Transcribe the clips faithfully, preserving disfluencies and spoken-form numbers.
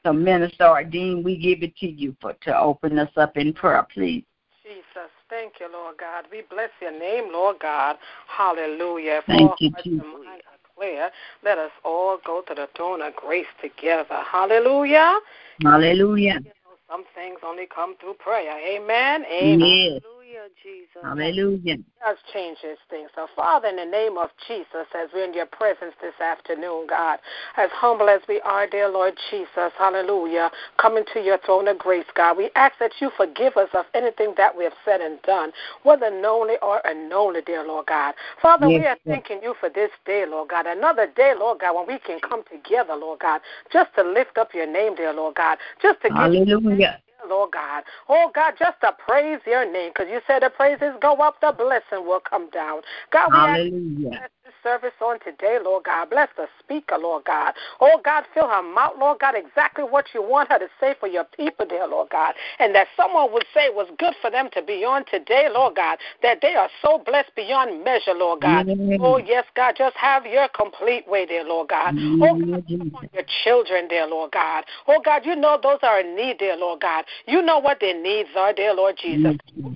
So, Minister Ardeen, we give it to you for to open us up in prayer, please. Jesus, thank you, Lord God. We bless your name, Lord God. Hallelujah. Thank you, Jesus. Clear. Let us all go to the throne of grace together. Hallelujah. Hallelujah. Some things only come through prayer. Amen. Amen. Yes. Hallelujah, Jesus. Hallelujah. It does change this thing. So, Father, in the name of Jesus, as we're in your presence this afternoon, God, as humble as we are, dear Lord Jesus, hallelujah, coming to your throne of grace, God, we ask that you forgive us of anything that we have said and done, whether knowingly or unknowingly, dear Lord God. Father, yes, we are yes. thanking you for this day, Lord God, another day, Lord God, when we can come together, Lord God, just to lift up your name, dear Lord God, just to give Hallelujah. you Lord God. Oh, God, just to praise your name, because you said the praises go up, the blessing will come down. God, we Hallelujah. ask this service on today, Lord God. Bless the speaker, Lord God. Oh, God, fill her mouth, Lord God, exactly what you want her to say for your people, dear Lord God. And that someone would say it was good for them to be on today, Lord God, that they are so blessed beyond measure, Lord God. Mm-hmm. Oh, yes, God, just have your complete way, dear Lord God. Mm-hmm. Oh, God, look upon your children, dear Lord God. Oh, God, you know those are in need, dear Lord God. You know what their needs are, dear Lord Jesus.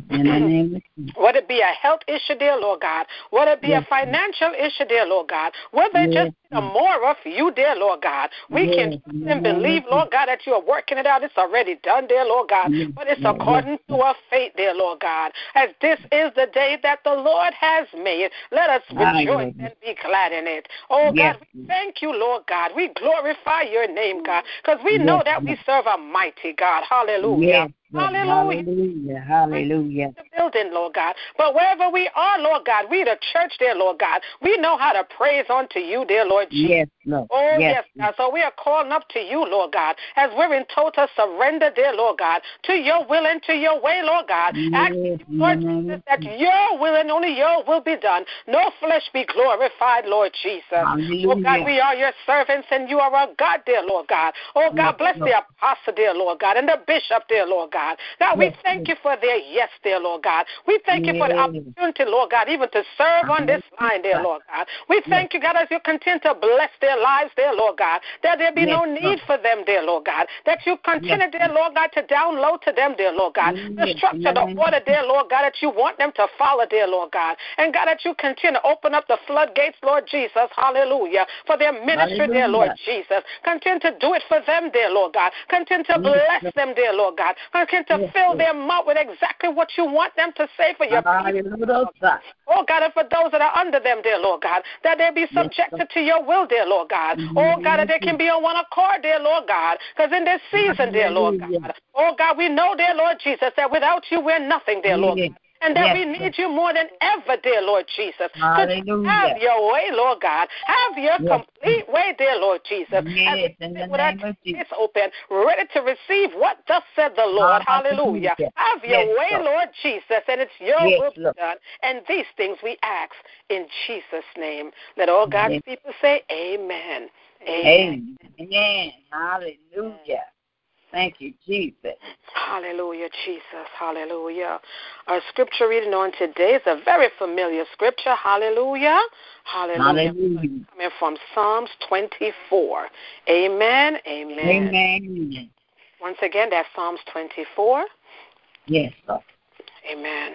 Whether it be a health issue, dear Lord God, whether it be yes. a financial issue, dear Lord God, whether it yes. just be more of you, dear Lord God, we yes. can trust and believe, Lord God, that you are working it out. It's already done, dear Lord God, yes. but it's yes. according yes. to our faith, dear Lord God, as this is the day that the Lord has made. Let us rejoice and be glad in it. Oh, yes. God, we thank you, Lord God. We glorify your name, God, because we yes. know that we serve a mighty God. Hallelujah. Yes. Hallelujah. Hallelujah. Hallelujah. The building, Lord God. But wherever we are, Lord God, we the church, dear Lord God, we know how to praise unto you, dear Lord Jesus. Yes, Lord. Oh, yes, yes, God. So we are calling up to you, Lord God, as we're in total surrender, dear Lord God, to your will and to your way, Lord God. Yes, asking you, Lord Jesus, that your will and only your will be done. No flesh be glorified, Lord Jesus. Hallelujah. Oh, God, we are your servants and you are our God, dear Lord God. Oh, God, yes, bless Lord. The apostle, dear Lord God, and the bishop, dear Lord God. God, we thank you for their yes, dear Lord God. We thank you for the opportunity, Lord God, even to serve on this line, dear Lord God. We thank you, God, as you continue to bless their lives, dear Lord God, that there be no need for them, dear Lord God, that you continue, dear Lord God, to download to them, dear Lord God, the structure, the order, dear Lord God, that you want them to follow, dear Lord God. And God, that you continue to open up the floodgates, Lord Jesus, hallelujah, for their ministry, dear Lord Jesus. Continue to do it for them, dear Lord God. Continue to bless them, dear Lord God. Continue to fill their mouth with exactly what you want them to say for your people. Oh, God, and for those that are under them, dear Lord God, that they be subjected to your will, dear Lord God. Oh, God, that they can be on one accord, dear Lord God, because in this season, dear Lord God, oh, God, we know, dear Lord Jesus, that without you, we're nothing, dear Lord God. And that yes. we need you more than ever, dear Lord Jesus. Hallelujah. Have your way, Lord God. Have your yes. complete way, dear Lord Jesus. Yes, in the name of Jesus. It's open, ready to receive what thus said the Lord. Hallelujah. Hallelujah. Have your yes, way, Lord. Lord Jesus, and it's your yes, will to be done. And these things we ask in Jesus' name. Let all God's yes. people say amen. Amen. Amen. Hallelujah. Thank you, Jesus. Hallelujah, Jesus. Hallelujah. Our scripture reading on today is a very familiar scripture. Hallelujah. Hallelujah. Hallelujah. Coming from Psalms twenty-four. Amen. Amen. Amen. Once again, that's Psalms twenty-four. Yes, Lord. Amen.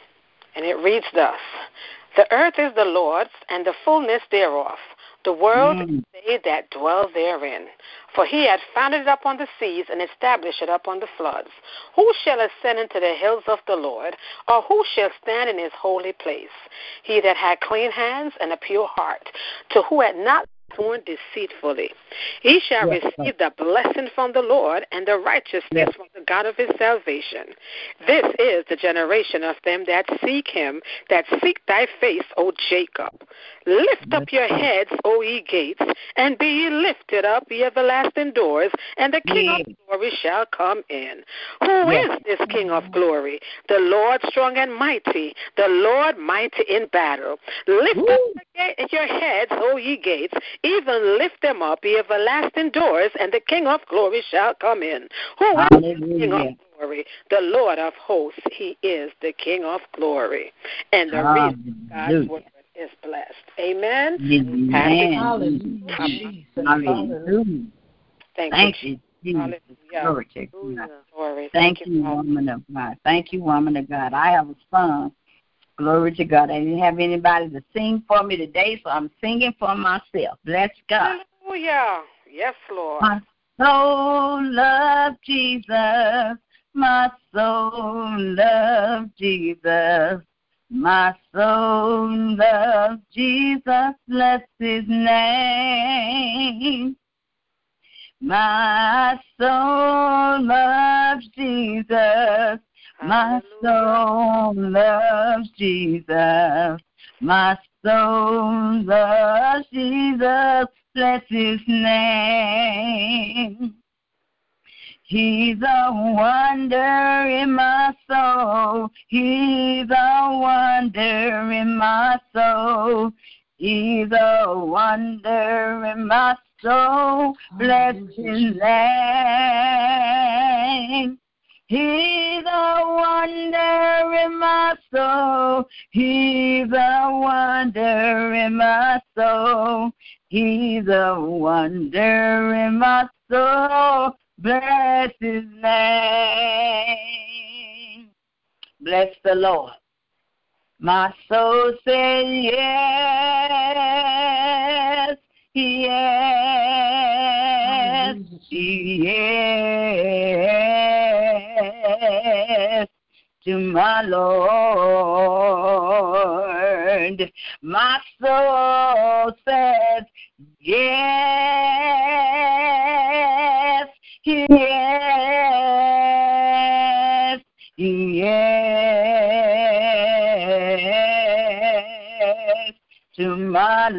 And it reads thus: The earth is the Lord's, and the fullness thereof, the world mm. and they that dwell therein. For he hath founded it upon the seas and established it upon the floods. Who shall ascend into the hills of the Lord, or who shall stand in his holy place? He that had clean hands and a pure heart, to who had not sworn deceitfully. He shall yes, receive the blessing from the Lord and the righteousness yes. from the God of his salvation. This is the generation of them that seek him, that seek thy face, O Jacob. Lift yes. up your heads, O ye gates, and be ye lifted up, ye everlasting doors, and the King yes. of glory shall come in. Who yes. is this King of glory? The Lord strong and mighty, the Lord mighty in battle. Lift Woo. Up your heads, O ye gates, even lift them up, ye everlasting doors, and the King of glory shall come in. Who is the King of glory? The Lord of hosts, he is the King of glory. And the Hallelujah. reason God's word is blessed. Amen. Amen. Hallelujah. Hallelujah. Thank, Thank you. you. Jesus. Hallelujah. Glory to God. Glory. Thank Thank you, Father. woman of God. Thank you, woman of God. I have a son. Glory to God. I didn't have anybody to sing for me today, so I'm singing for myself. Bless God. Hallelujah. Yes, Lord. My soul loves Jesus. My soul loves Jesus. My soul loves Jesus. Bless his name. My soul loves Jesus. My soul loves Jesus. My soul loves Jesus. Bless his name. He's a wonder in my soul. He's a wonder in my soul. He's a wonder in my soul. Bless his name. He's a wonder in my soul. He's a wonder in my soul. He's a wonder in my soul. Bless his name. Bless the Lord. My soul says yes, yes, yes to my Lord. My soul says yes, yes, yes to my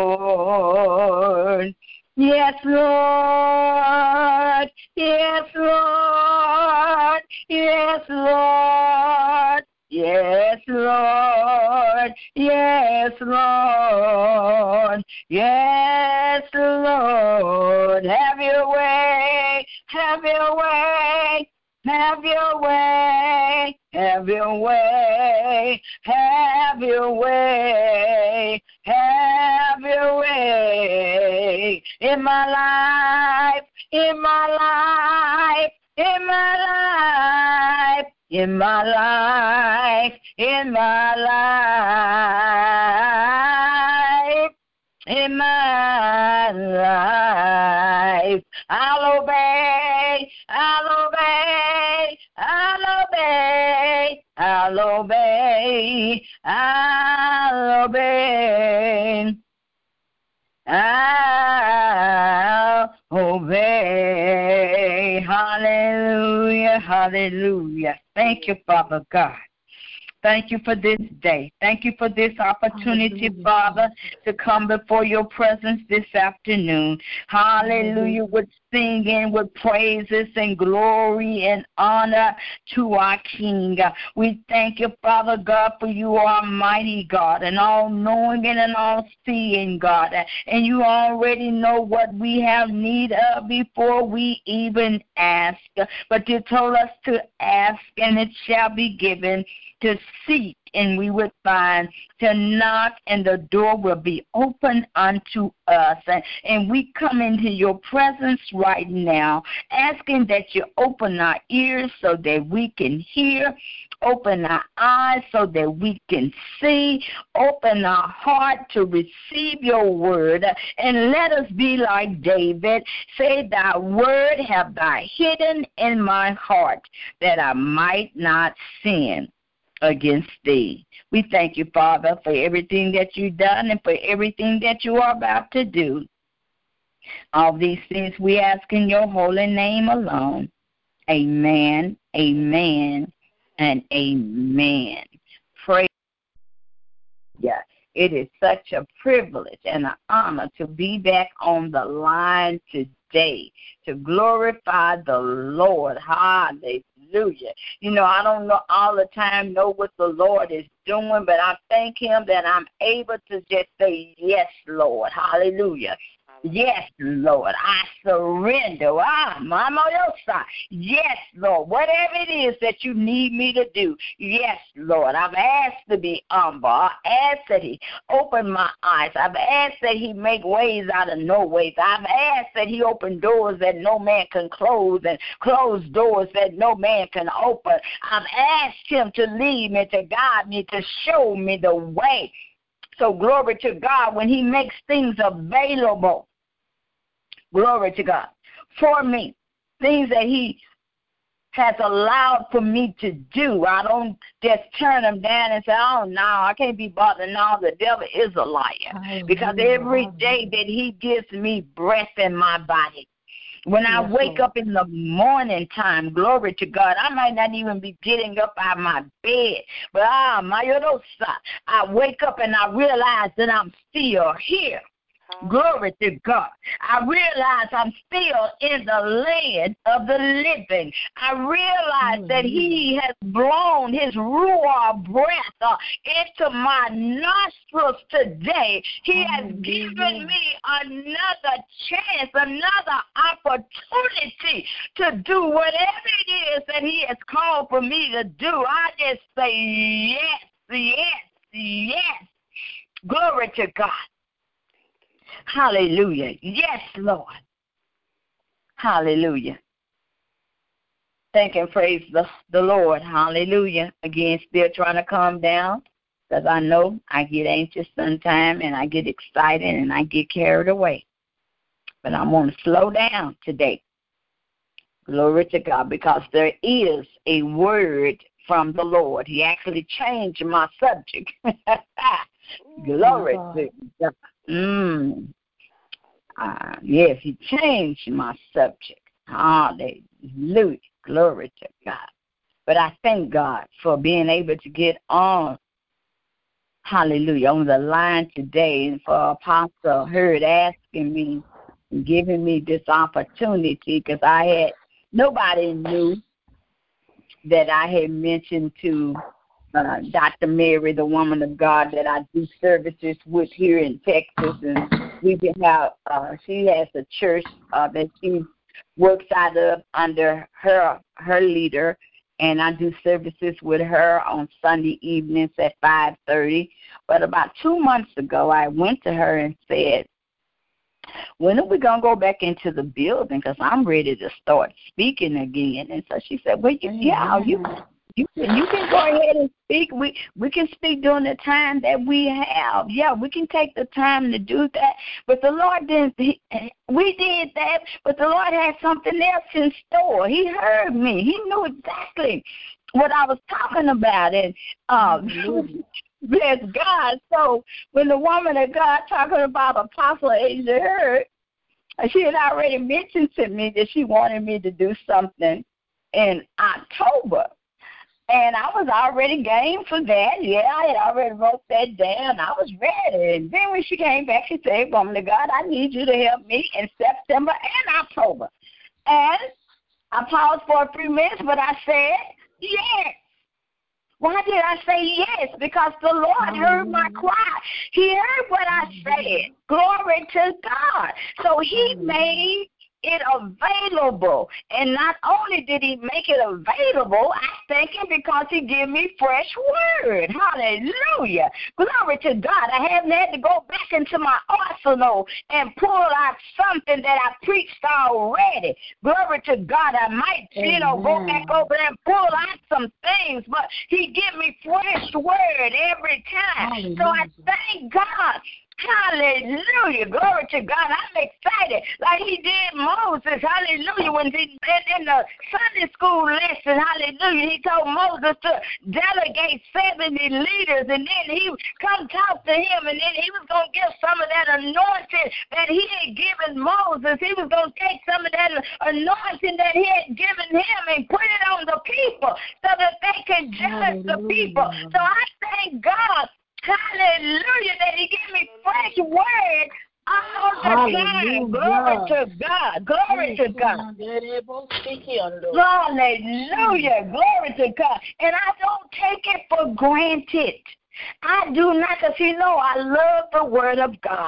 Lord. Yes, Lord. Yes, Lord. Yes, Lord. Yes, Lord. Yes, Lord. Yes, Lord. Have your way. Have your way. Have your way. Have your way. Have your way. Have your way in my life, in my life, in my life, in my life, in my life, in my life. I'll obey, I'll obey, I'll obey, I'll obey, I'll obey, I'll obey. Hallelujah, hallelujah. Thank you, Father God. Thank you for this day. Thank you for this opportunity, Hallelujah. Father, to come before your presence this afternoon. Hallelujah. Hallelujah. With singing, with praises and glory and honor to our King. We thank you, Father God, for you are mighty God and all-knowing and an all-seeing God. And you already know what we have need of before we even ask. But you told us to ask, and it shall be given, to seek, and we would find, to knock, and the door will be open unto us. And, and we come into your presence right now, asking that you open our ears so that we can hear, open our eyes so that we can see, open our heart to receive your word, and let us be like David. Say, thy word have thou hidden in my heart, that I might not sin against thee. We thank you, Father, for everything that you've done and for everything that you are about to do. All these things we ask in your holy name alone. Amen, amen, and amen. Praise God. It is such a privilege and an honor to be back on the line today to glorify the Lord. Hallelujah. Hallelujah. You know, I don't know all the time know what the Lord is doing, but I thank him that I'm able to just say, yes, Lord. Hallelujah. Yes, Lord, I surrender. Ah, Mama Yosa. Yes, Lord, whatever it is that you need me to do. Yes, Lord, I've asked to be humble. I asked that He open my eyes. I've asked that He make ways out of no ways. I've asked that He open doors that no man can close and close doors that no man can open. I've asked Him to lead me, to guide me, to show me the way. So glory to God when He makes things available. Glory to God. For me, things that He has allowed for me to do. I don't just turn them down and say, oh, no, I can't be bothered. No, the devil is a liar. Because every day that He gives me breath in my body, when I wake up in the morning time, glory to God, I might not even be getting up out of my bed. But ah, my yodosa, I wake up and I realize that I'm still here. Glory to God. I realize I'm still in the land of the living. I realize mm-hmm. that He has blown His ruah breath uh, into my nostrils today. He has mm-hmm. given me another chance, another opportunity to do whatever it is that He has called for me to do. I just say yes, yes, yes. Glory to God. Hallelujah. Yes, Lord. Hallelujah. Thank and praise the, the Lord. Hallelujah. Again, still trying to calm down because I know I get anxious sometimes and I get excited and I get carried away. But I'm going to slow down today. Glory to God, because there is a word from the Lord. He actually changed my subject. Glory to God. Mm. Uh, yes, He changed my subject. Hallelujah. Glory to God. But I thank God for being able to get on, hallelujah, on the line today, and for Apostle Hurd asking me and giving me this opportunity, because I had, nobody knew that I had mentioned to Uh, Doctor Mary, the woman of God that I do services with here in Texas, and we can have. Uh, she has a church uh, that she works out of under her her leader, and I do services with her on Sunday evenings at five thirty. But about two months ago, I went to her and said, when are we going to go back into the building? Because I'm ready to start speaking again. And so she said, well, you, yeah, you You can, you can go ahead and speak. We we can speak during the time that we have. Yeah, we can take the time to do that. But the Lord didn't. He, we did that, but the Lord had something else in store. He heard me. He knew exactly what I was talking about. And um, bless God. So when the woman of God talking about Apostle Asia Hurd, she had already mentioned to me that she wanted me to do something in October. And I was already game for that. Yeah, I had already wrote that down. I was ready. And then when she came back, she said, woman of God, I need you to help me in September and October. And I paused for a few minutes, but I said, yes. Why did I say yes? Because the Lord heard my cry. He heard what I said. Glory to God. So He made it available. And not only did He make it available, I thank Him because He gave me fresh word. Hallelujah. Glory to God. I haven't had to go back into my arsenal and pull out something that I preached already. Glory to God. I might, Amen. you know, go back over there and pull out some things, but He give me fresh word every time. Hallelujah. So I thank God. Hallelujah. Glory to God. I'm excited like He did Moses. Hallelujah. When he, in, in the Sunday school lesson, hallelujah, He told Moses to delegate seventy leaders, and then He come talk to him, and then He was going to give some of that anointing that He had given Moses. He was going to take some of that anointing that He had given him and put it on the people so that they could judge hallelujah. the people. So I thank God. Hallelujah, that He gave me fresh word all the time. Glory to God. Glory to God. Hallelujah. Glory to God. And I don't take it for granted. I do not, because you know I love the word of God.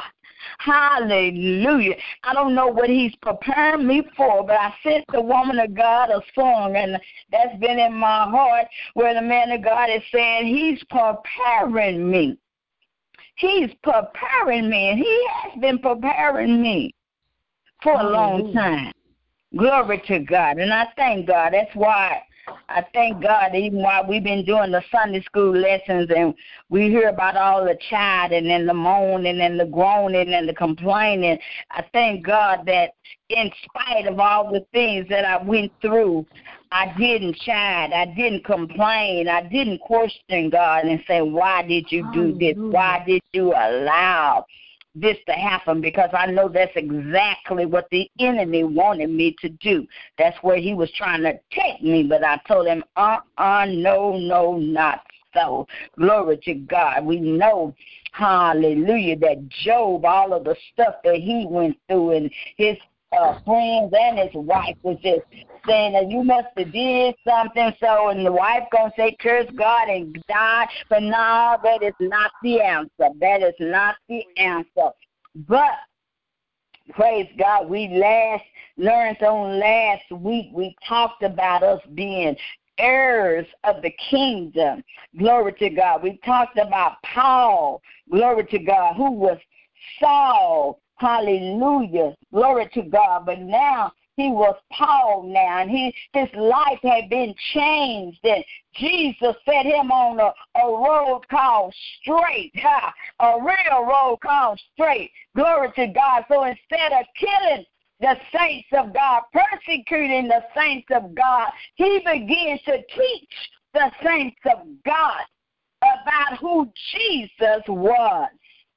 Hallelujah. I don't know what he's preparing me for, but I sent the woman of God a song, and that's been in my heart, where the man of God is saying he's preparing me. He's preparing me, and he has been preparing me for a long time. Glory to God. And I thank God. That's why I thank God, even while we've been doing the Sunday school lessons and we hear about all the chiding and the moaning and the groaning and the complaining, I thank God that in spite of all the things that I went through, I didn't chide, I didn't complain, I didn't question God and say, why did you do this? Why did you allow this to happen? Because I know that's exactly what the enemy wanted me to do. That's where he was trying to take me, but I told him, uh-uh, no, no, not so. Glory to God. We know, hallelujah, that Job, all of the stuff that he went through, and his uh, friends and his wife was just saying that you must have did something, so, and the wife going to say, curse God and die. But no, that is not the answer. That is not the answer. But, praise God, we last learned on last week, we talked about us being heirs of the kingdom. Glory to God. We talked about Paul, glory to God, who was Saul. Hallelujah. Glory to God. But now he was Paul now, and he, his life had been changed, and Jesus set him on a, a road called straight, ha, a real road called straight. Glory to God. So instead of killing the saints of God, persecuting the saints of God, he began to teach the saints of God about who Jesus was.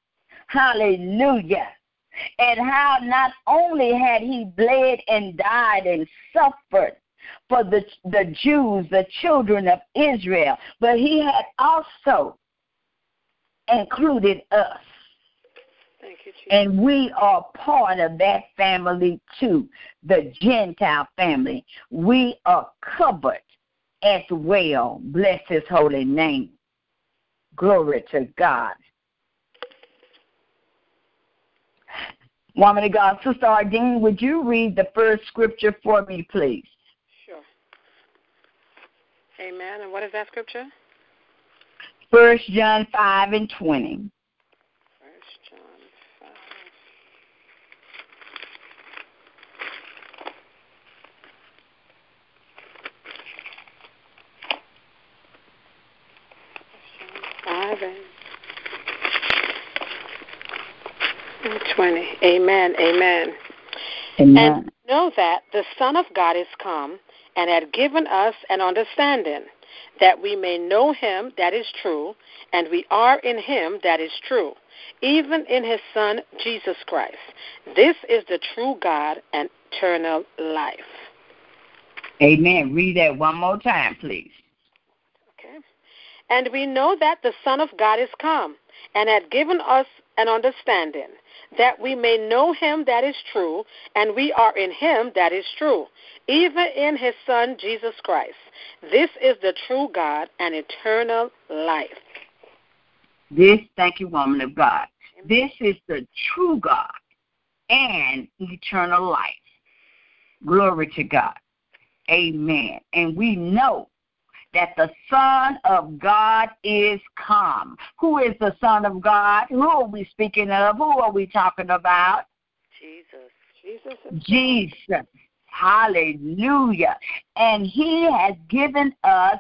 Hallelujah. And how not only had he bled and died and suffered for the, the Jews, the children of Israel, but he had also included us. Thank you, Jesus. And we are part of that family too, the Gentile family. We are covered as well. Bless his holy name. Glory to God. Woman of God, Sister Ardeen, would you read the first scripture for me, please? Sure. Amen. And what is that scripture? First John five and twenty. First John five. Five and twenty. Amen. Amen. Amen. And know that the Son of God is come and had given us an understanding, that we may know him that is true, and we are in him that is true, even in his Son Jesus Christ. This is the true God and eternal life. Amen. Read that one more time, please. Okay. And we know that the Son of God is come and had given us an understanding, that we may know him that is true, and we are in him that is true, even in his Son Jesus Christ. This is the true God and eternal life. This, thank you, woman of God. This is the true God and eternal life. Glory to God. Amen. And we know that the Son of God is come. Who is the Son of God? Who are we speaking of? Who are we talking about? Jesus. Jesus. Jesus. Hallelujah. And he has given us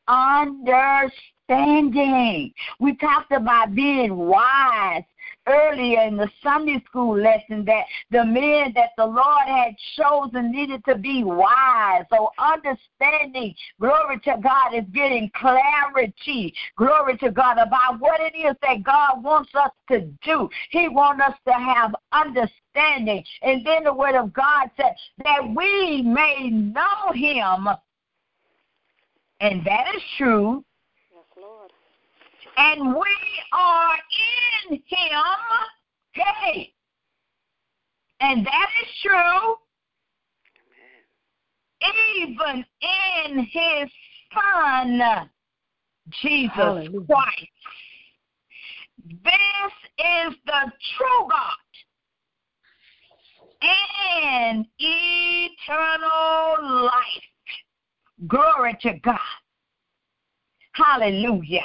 understanding. We talked about being wise earlier in the Sunday school lesson, that the men that the Lord had chosen needed to be wise. So understanding, glory to God, is getting clarity, glory to God, about what it is that God wants us to do. He wants us to have understanding. And then the word of God said that we may know him. And that is true. Yes, Lord. And we are in him. Hey. And that is true. Amen. Even in his Son, Jesus Hallelujah. Christ. This is the true God and eternal life. Glory to God. Hallelujah.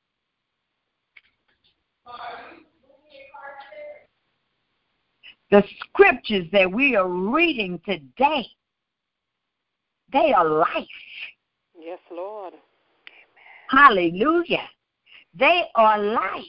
The scriptures that we are reading today, they are life. Yes, Lord. Hallelujah. They are life.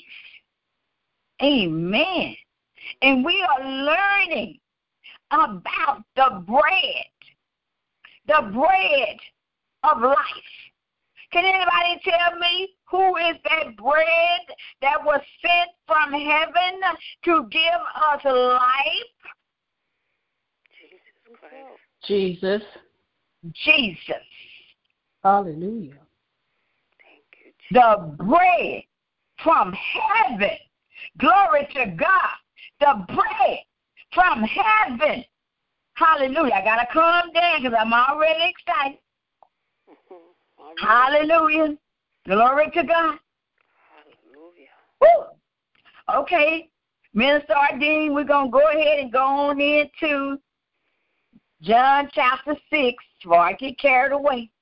Amen. And we are learning about the bread, the bread of life. Can anybody tell me who is that bread that was sent from heaven to give us life? Jesus Christ. Jesus. Jesus. Hallelujah. Thank you, Jesus. The bread from heaven. Glory to God. The bread from heaven. Hallelujah. I got to calm down because I'm already excited. Mm-hmm. Hallelujah. Glory to God. Hallelujah. Woo. Okay. Minister Ardeen, we're going to go ahead and go on into John chapter six before I get carried away.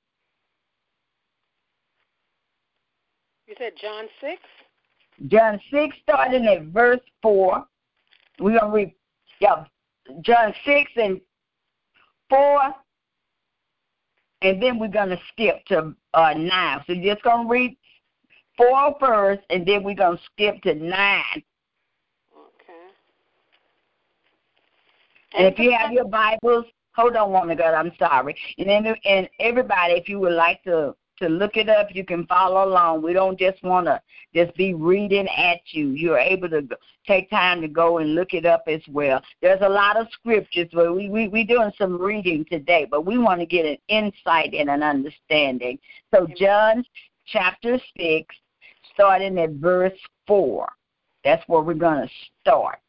You said John six? John six, starting at verse four. We're going to read yeah, John six and four, and then we're going to skip to uh, nine. So you're just going to read four first, and then we're going to skip to nine. Okay. And, and if you have your Bibles, hold on, woman of God, I'm sorry. And, then, and everybody, if you would like to to look it up, you can follow along. We don't just want to just be reading at you. You're able to take time to go and look it up as well. There's a lot of scriptures, but we, we, we're doing some reading today, but we want to get an insight and an understanding. So Amen. John chapter six, starting at verse four. That's where we're going to start.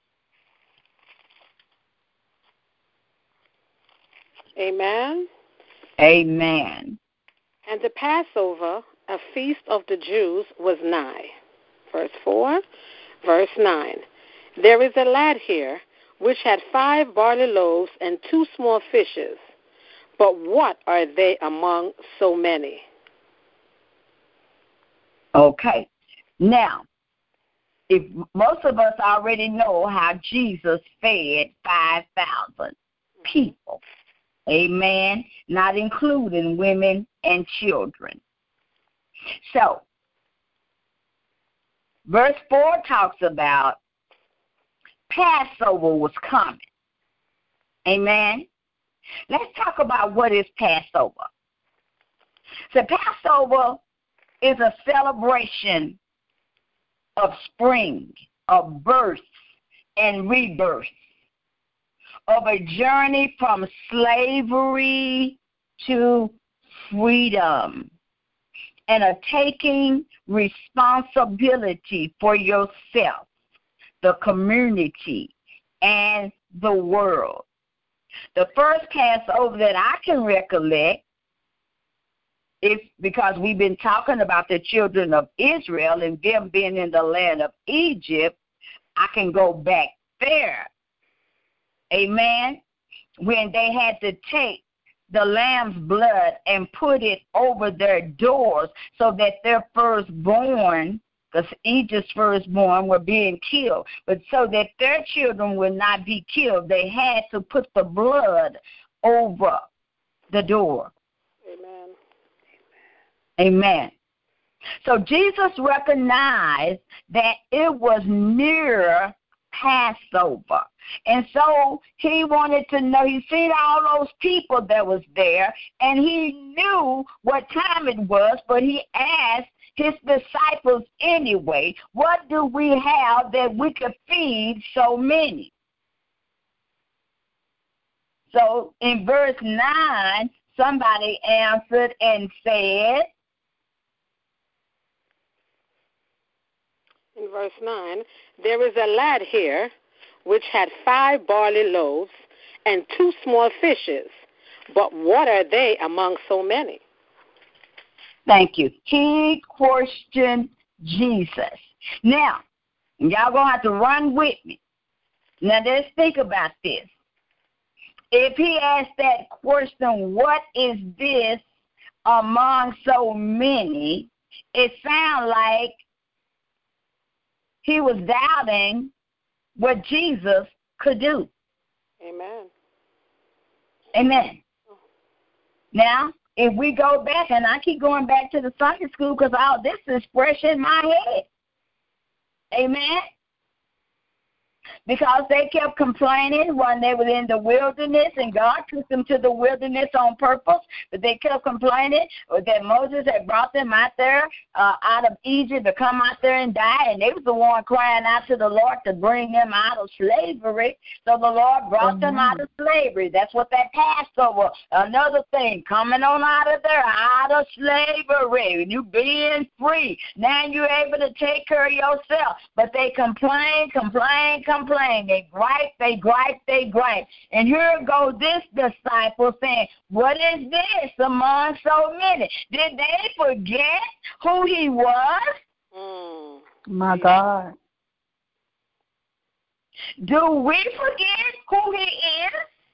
Amen. Amen. And the Passover, a feast of the Jews, was nigh. Verse four, verse nine. There is a lad here which had five barley loaves and two small fishes. But what are they among so many? Okay. Now, if most of us already know how Jesus fed five thousand people. Amen. Not including women and children. So, verse four talks about Passover was coming. Amen. Let's talk about what is Passover. So, Passover is a celebration of spring, of birth and rebirth, of a journey from slavery to freedom, and a taking responsibility for yourself, the community, and the world. The first Passover that I can recollect is because we've been talking about the children of Israel and them being in the land of Egypt. I can go back there. Amen. When they had to take the lamb's blood and put it over their doors so that their firstborn, because Egypt's firstborn were being killed, but so that their children would not be killed, they had to put the blood over the door. Amen. Amen. So Jesus recognized that it was near Passover. And so he wanted to know, he seen all those people that was there, and he knew what time it was, but he asked his disciples anyway, what do we have that we could feed so many? So in verse nine, somebody answered and said, in verse nine, there is a lad here which had five barley loaves and two small fishes, but what are they among so many? Thank you. He questioned Jesus. Now, y'all going to have to run with me. Now, let's think about this. if he asked that question, what is this among so many, it sounds like he was doubting what Jesus could do. Amen. Amen. Now, if we go back, and I keep going back to the Sunday school because all this is fresh in my head. Amen. Because they kept complaining when they were in the wilderness, and God took them to the wilderness on purpose. But they kept complaining that Moses had brought them out there, uh, out of Egypt, to come out there and die. And they was the one crying out to the Lord to bring them out of slavery. So the Lord brought mm-hmm. them out of slavery. That's what that Passover. Another thing, coming on out of there, out of slavery. You being free. Now you're able to take care of yourself. But they complain, complain, complain. They gripe, they gripe, they gripe. And here goes this disciple saying, what is this among so many? Did they forget who he was? Mm. My God. Do we forget who he is?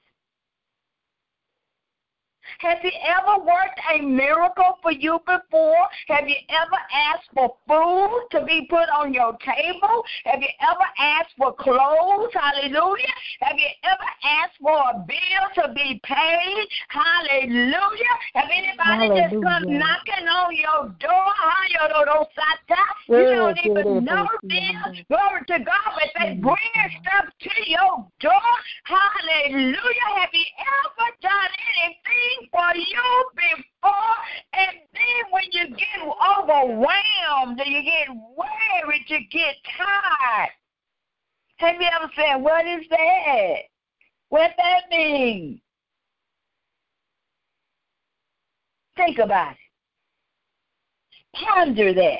Has he ever worked a miracle for you before? Have you ever asked for food to be put on your table? Have you ever asked for clothes? Hallelujah. Have you ever asked for a bill to be paid? Hallelujah. Have anybody Hallelujah. just come knocking on your door? You don't even know them. Glory to God, but they bringing stuff to your door. Hallelujah. Have you ever done anything for you before? And then when you get overwhelmed, you get worried, you get tired. Have you ever said, what is that? What that mean? Think about it. Ponder that.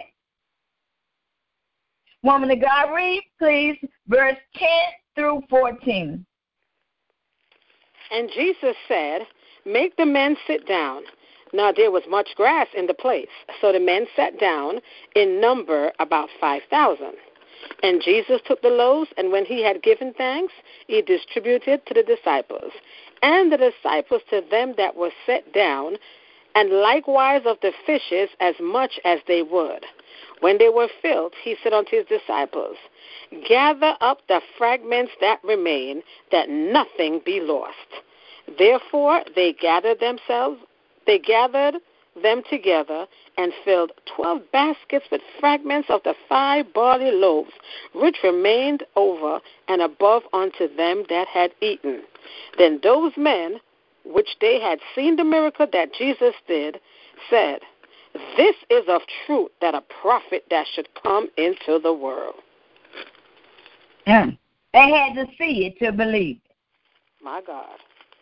Woman of God, read, please, verse ten through fourteen. And Jesus said, make the men sit down. Now there was much grass in the place. So the men sat down, in number about five thousand. And Jesus took the loaves, and when he had given thanks, he distributed to the disciples, and the disciples to them that were set down, and likewise of the fishes as much as they would. When they were filled, he said unto his disciples, gather up the fragments that remain, that nothing be lost. Therefore they gathered themselves, they gathered them together, and filled twelve baskets with fragments of the five barley loaves, which remained over and above unto them that had eaten. Then those men, which they had seen the miracle that Jesus did, said, this is of truth that a prophet that should come into the world. Mm. They had to see it to believe it. My God.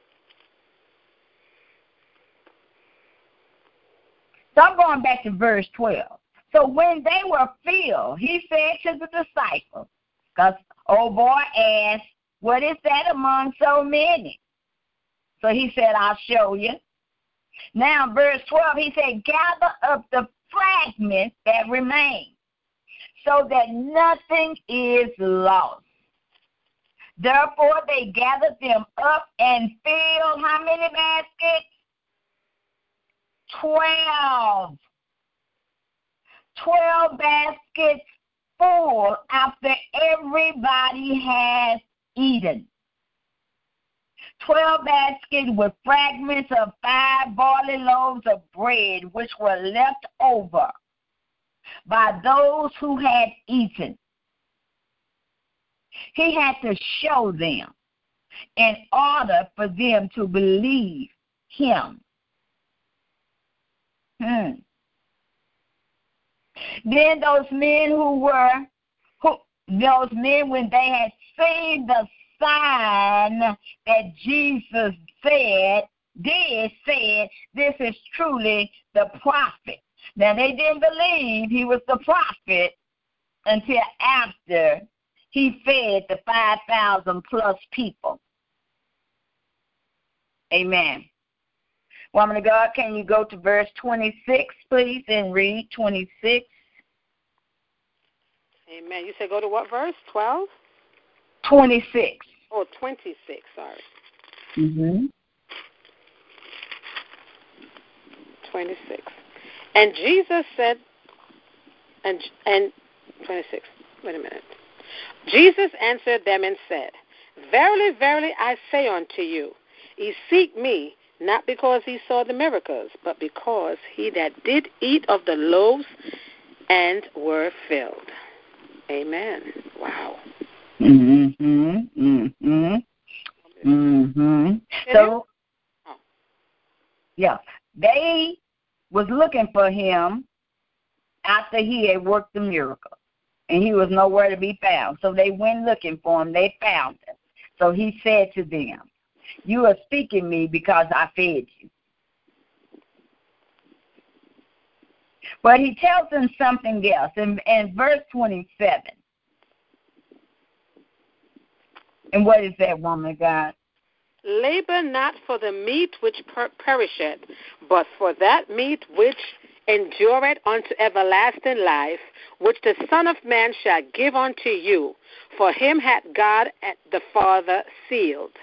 So I'm going back to verse twelve. So when they were filled, he said to the disciples, because old boy asked, what is that among so many? So he said, I'll show you. Now, verse twelve, he said, gather up the fragments that remain, so that nothing is lost. Therefore, they gathered them up and filled how many baskets? Twelve. Twelve baskets full after everybody has eaten. Twelve baskets with fragments of five barley loaves of bread, which were left over by those who had eaten. He had to show them in order for them to believe him. Hmm. Then those men who were, who, those men when they had seen the sign that Jesus said, did said, this is truly the prophet. Now they didn't believe he was the prophet until after he fed the five thousand plus people. Amen. Woman of God, can you go to verse twenty-six, please, and read twenty-six? Amen. You said go to what verse? twelve? twenty-six. Oh, twenty-six, sorry. Mm-hmm. twenty-six. And Jesus said, and and twenty-six. Wait a minute. Jesus answered them and said, Verily, verily, I say unto you, ye seek me, not because he saw the miracles, but because he that did eat of the loaves and were filled. Amen. Wow. Mm-hmm. Mm-hmm. Mm-hmm. So, yeah, they was looking for him after he had worked the miracle, and he was nowhere to be found. So they went looking for him. They found him. So he said to them, you are seeking me because I fed you. But he tells them something else in, in verse twenty-seven. And what is that, woman of God? Labor not for the meat which per- perisheth, but for that meat which endureth unto everlasting life, which the Son of Man shall give unto you. For him hath God the Father sealed.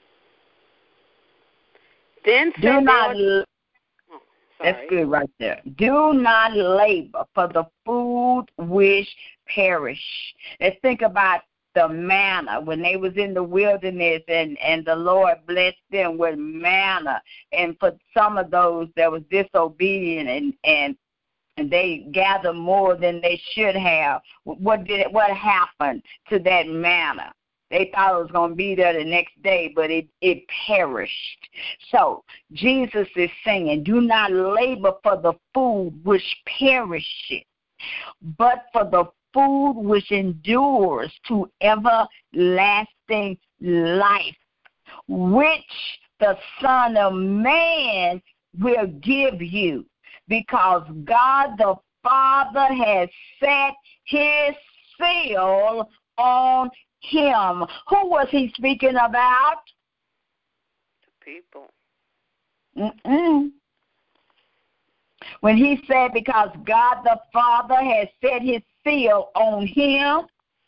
Then Do said not. they unto, oh, that's good right there. Do not labor for the food which perish. Let's think about the manna when they was in the wilderness, and, and the Lord blessed them with manna. And for some of those that was disobedient and, and and they gathered more than they should have, what did it, what happened to that manna? They thought it was going to be there the next day, but it, it perished. So Jesus is saying, do not labor for the food which perisheth, but for the food which endures to everlasting life, which the Son of Man will give you, because God the Father has set his seal on him. Who was he speaking about? The people. Mm-mm. When he said, because God the Father has set his seal on him,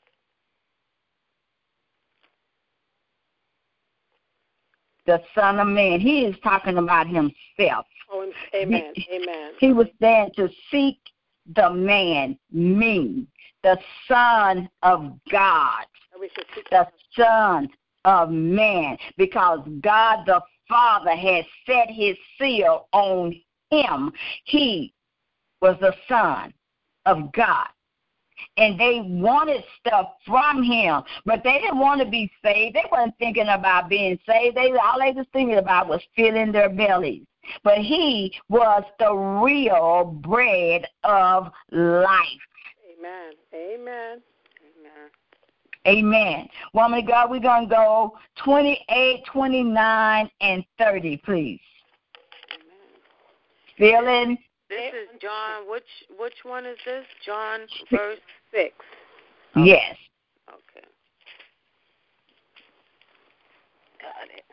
the Son of Man, he is talking about himself. Oh, amen, he, amen. He was there to seek the man, me, the Son of God, the Son of Man, because God the Father has set his seal on him. He was the Son of God. And they wanted stuff from him, but they didn't want to be saved. They weren't thinking about being saved. They all they was thinking about was filling their bellies. But he was the real bread of life. Amen. Amen. Amen. Amen. Woman of God, we're going to go twenty-eight, twenty-nine, and thirty, please. Amen. Feeling. This is John. Which which one is this? John verse six. Okay. Yes. Okay. Got it.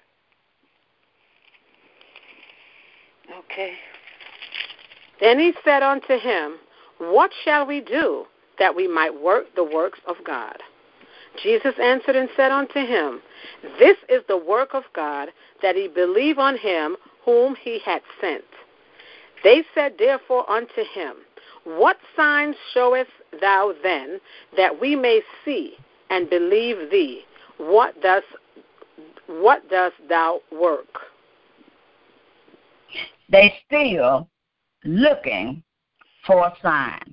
Okay. Then he said unto him, What shall we do that we might work the works of God? Jesus answered and said unto him, This is the work of God, that he believe on him whom he hath sent. They said therefore unto him, What signs showest thou then, that we may see and believe thee? What dost what dost thou work? They still looking for a sign.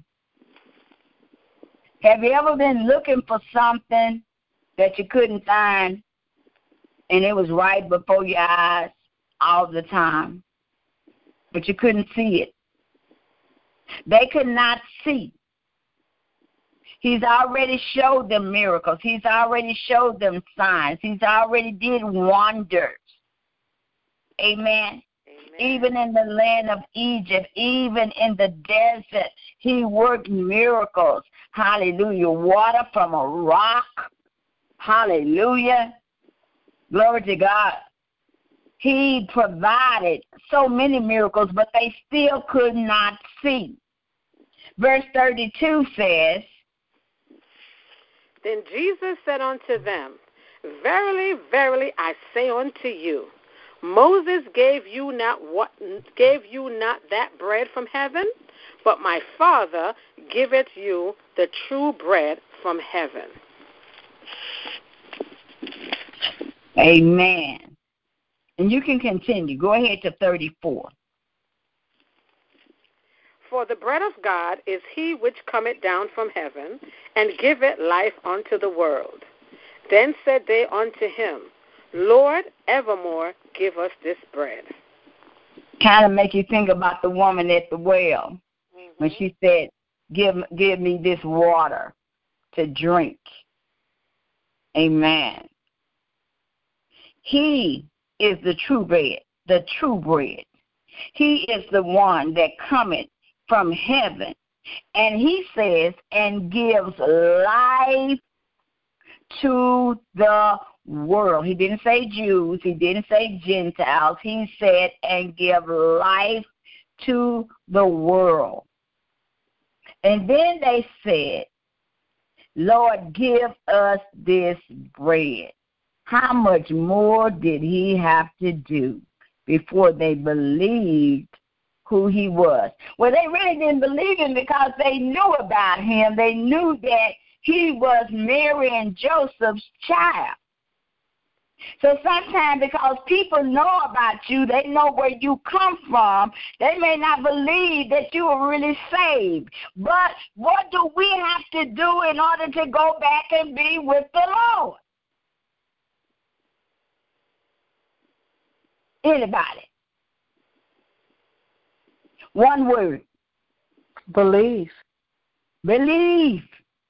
Have you ever been looking for something that you couldn't find, and it was right before your eyes all the time, but you couldn't see it? They could not see. He's already showed them miracles. He's already showed them signs. He's already did wonders. Amen. Amen. Even in the land of Egypt, even in the desert, he worked miracles. Hallelujah. Water from a rock. Hallelujah. Glory to God. He provided so many miracles, but they still could not see. Verse thirty-two says, Then Jesus said unto them, Verily, verily, I say unto you, Moses gave you not what gave you not that bread from heaven, but my Father giveth you the true bread from heaven. Amen. And you can continue. Go ahead to thirty-four. For the bread of God is he which cometh down from heaven, and giveth life unto the world. Then said they unto him, Lord, evermore give us this bread. Kind of make you think about the woman at the well, mm-hmm. when she said, give, give me this water to drink. Amen. He is the true bread, the true bread. He is the one that cometh from heaven. And he says, and gives life to the world. He didn't say Jews. He didn't say Gentiles. He said, and give life to the world. And then they said, Lord, give us this bread. How much more did he have to do before they believed who he was? Well, they really didn't believe him because they knew about him. They knew that he was Mary and Joseph's child. So sometimes because people know about you, they know where you come from, they may not believe that you are really saved. But what do we have to do in order to go back and be with the Lord? Anybody? One word. Believe. Believe.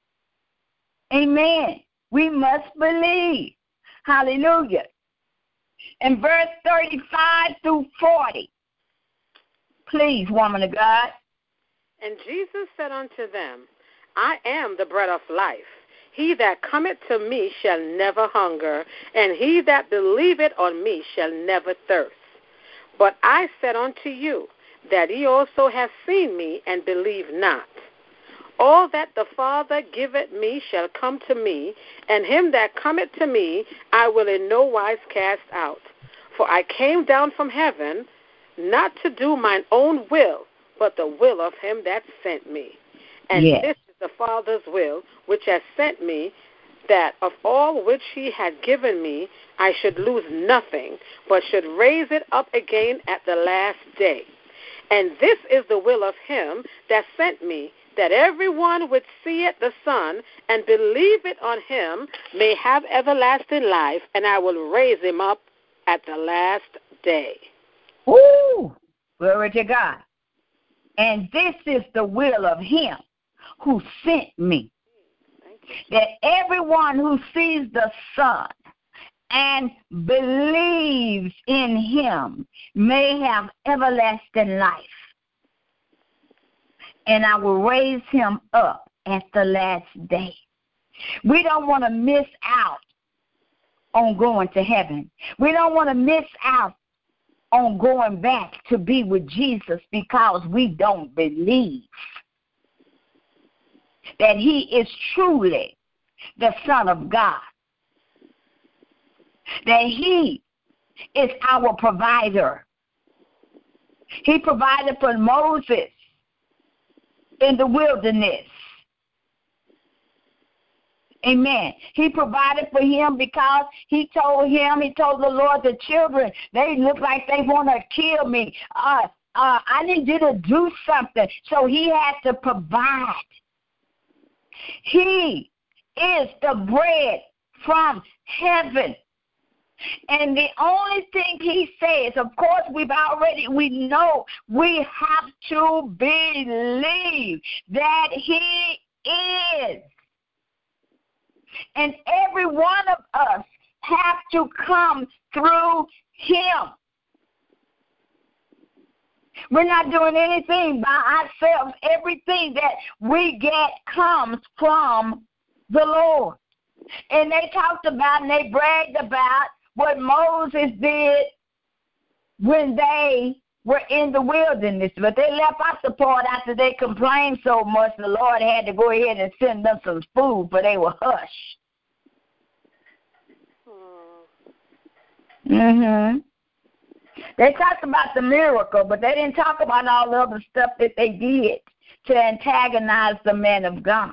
Amen. We must believe. Hallelujah. In verse thirty-five through forty. Please, woman of God. And Jesus said unto them, I am the bread of life. He that cometh to me shall never hunger, and he that believeth on me shall never thirst. But I said unto you, that ye also have seen me, and believe not. All that the Father giveth me shall come to me, and him that cometh to me I will in no wise cast out. For I came down from heaven, not to do mine own will, but the will of him that sent me. And yes. This is the Father's will, which has sent me, that of all which he had given me I should lose nothing, but should raise it up again at the last day. And this is the will of him that sent me, that everyone which seeth the Son and believeth on him may have everlasting life, and I will raise him up at the last day. Ooh, glory to God. And this is the will of him who sent me, that everyone who sees the Son and believes in him may have everlasting life, and I will raise him up at the last day. We don't want to miss out on going to heaven. We don't want to miss out on going back to be with Jesus because we don't believe that he is truly the Son of God, that he is our provider. He provided for Moses in the wilderness. Amen. He provided for him because he told him, he told the Lord, the children, they look like they want to kill me. Uh, uh, I need you to do something. So he had to provide. He is the bread from heaven. And the only thing he says, of course, we've already, we know we have to believe that he is. And every one of us have to come through him. We're not doing anything by ourselves. Everything that we get comes from the Lord. And they talked about and they bragged about what Moses did when they were in the wilderness. But they left out the part after they complained so much, the Lord had to go ahead and send them some food, for they were hushed. Mm-hmm. They talked about the miracle, but they didn't talk about all the other stuff that they did to antagonize the man of God.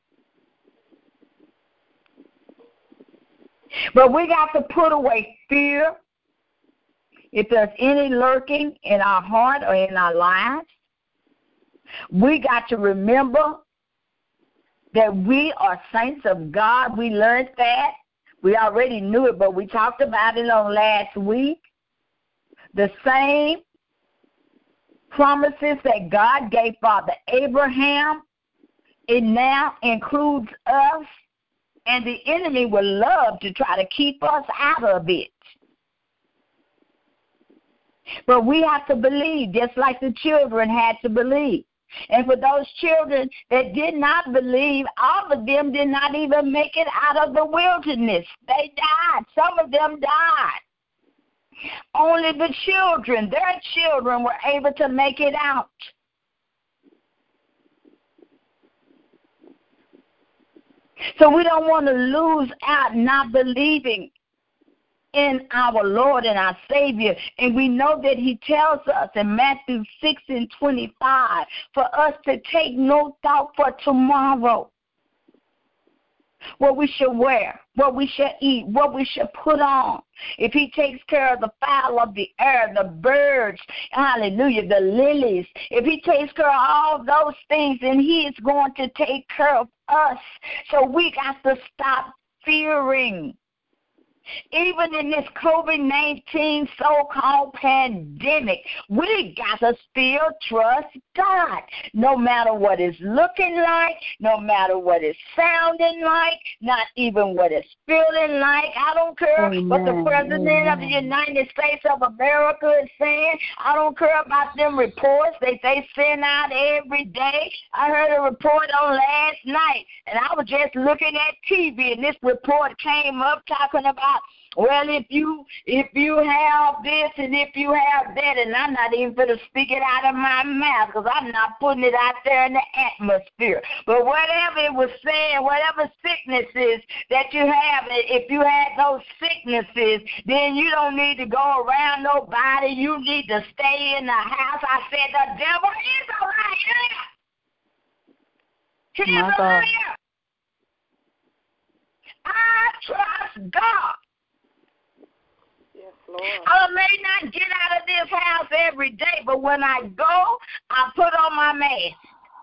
But we got to put away fear. If there's any lurking in our heart or in our lives, we got to remember that we are saints of God. We learned that. We already knew it, but we talked about it on last week. The same promises that God gave Father Abraham, it now includes us, and the enemy will love to try to keep us out of it. But we have to believe, just like the children had to believe. And for those children that did not believe, all of them did not even make it out of the wilderness. They died. Some of them died. Only the children, their children, were able to make it out. So we don't want to lose out not believing in our Lord and our Savior. And we know that he tells us in Matthew six and twenty-five for us to take no thought for tomorrow. What we should wear, what we should eat, what we should put on. If he takes care of the fowl of the air, the birds, hallelujah, the lilies, if he takes care of all those things, then he is going to take care of us. So we got to stop fearing. Even in this COVID nineteen so-called pandemic, we got to still trust God. No matter what it's looking like, no matter what it's sounding like, not even what it's feeling like. I don't care Amen. What the President Amen. Of the United States of America is saying. I don't care about them reports that they send out every day. I heard a report on last night, and I was just looking at T V, and this report came up talking about, well, if you if you have this and if you have that, and I'm not even going to speak it out of my mouth because I'm not putting it out there in the atmosphere. But whatever it was saying, whatever sicknesses that you have, if you had those sicknesses, then you don't need to go around nobody. You need to stay in the house. I said the devil is a liar. He's a liar. I trust God. Yes, Lord. I may not get out of this house every day, but when I go, I put on my mask.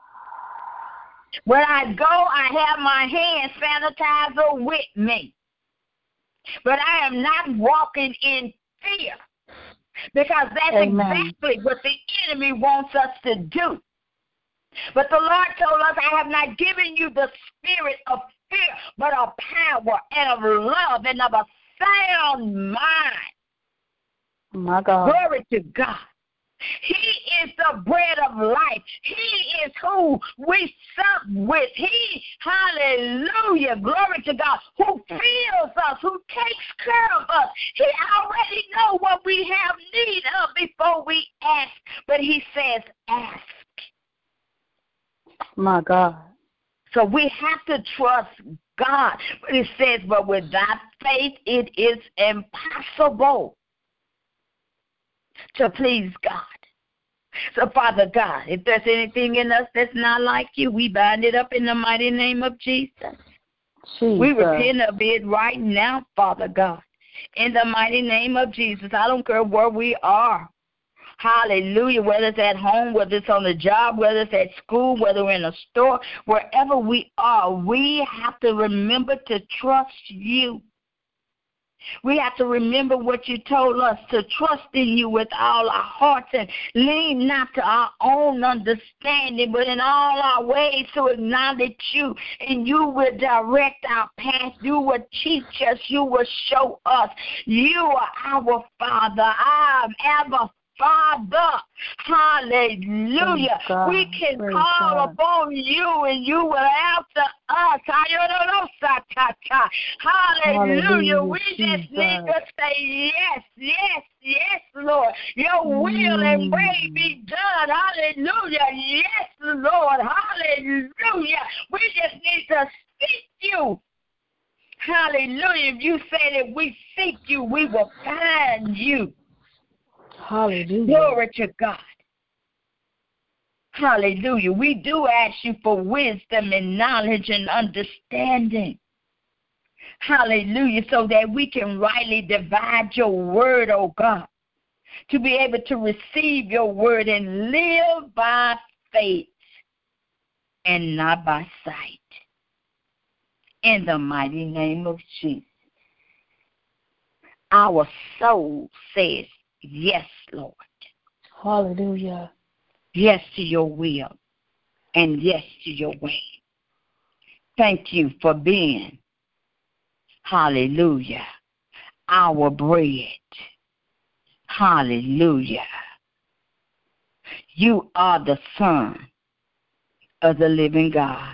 When I go, I have my hand sanitizer with me. But I am not walking in fear because that's Amen. Exactly what the enemy wants us to do. But the Lord told us, I have not given you the spirit of fear, but of power and of love and of a sound mind. My God. Glory to God. He is the bread of life. He is who we sup with. He, hallelujah, glory to God, who feels us, who takes care of us. He already knows what we have need of before we ask. But he says, ask. My God. So we have to trust God. But it says, but without faith, it is impossible to please God. So, Father God, if there's anything in us that's not like you, we bind it up in the mighty name of Jesus. Jesus. We repent of it right now, Father God, in the mighty name of Jesus. I don't care where we are. Hallelujah, whether it's at home, whether it's on the job, whether it's at school, whether we're in a store, wherever we are, we have to remember to trust you. We have to remember what you told us, to trust in you with all our hearts and lean not to our own understanding, but in all our ways to acknowledge you, and you will direct our path. You will teach us. You will show us. You are our Father. I am Abba Father. Hallelujah. God, we can call God. Upon you and you will answer us. Hallelujah. Hallelujah. We Jesus. Just need to say yes, yes, yes, Lord. Your will mm. and way be done. Hallelujah. Yes, Lord. Hallelujah. We just need to seek you. Hallelujah. If you say that we seek you, we will find you. Hallelujah. Glory to God. Hallelujah. We do ask you for wisdom and knowledge and understanding. Hallelujah. So that we can rightly divide your word, oh God. To be able to receive your word and live by faith and not by sight. In the mighty name of Jesus. Our soul says, yes, Lord. Hallelujah. Yes to your will and yes to your way. Thank you for being, hallelujah, our bread. Hallelujah. You are the Son of the living God.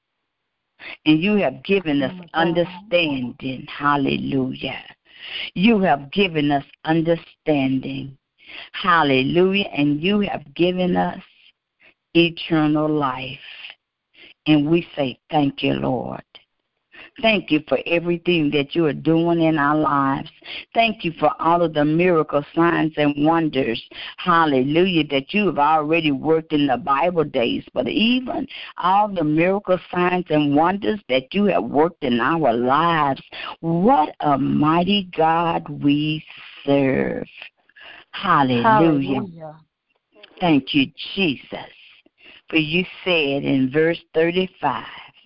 And you have given us understanding. Hallelujah. You have given us understanding. Hallelujah. And you have given us eternal life. And we say thank you, Lord. Thank you for everything that you are doing in our lives. Thank you for all of the miracle signs and wonders, hallelujah, that you have already worked in the Bible days, but even all the miracle signs and wonders that you have worked in our lives. What a mighty God we serve. Hallelujah. Hallelujah. Thank you, Jesus. For you said in verse thirty-five,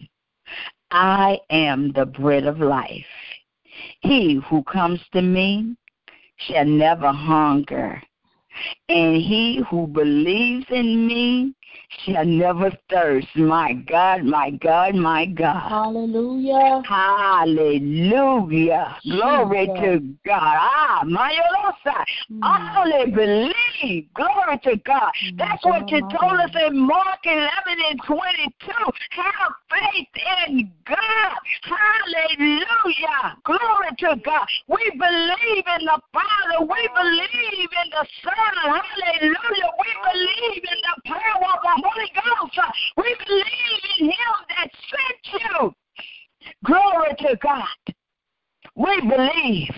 I am the bread of life. He who comes to me shall never hunger, and he who believes in me shall never thirst. My God, my God, my God. Hallelujah. Hallelujah. Jesus. Glory to God. Ah, my Lord. Mm. Only believe. Glory to God. Mm. That's what you told us in Mark eleven and twenty-two. Have faith in God. Hallelujah. Glory to God. We believe in the Father. We believe in the Son. Hallelujah. We believe in the power of the Holy Ghost. We believe in him that sent you. Glory to God. We believe.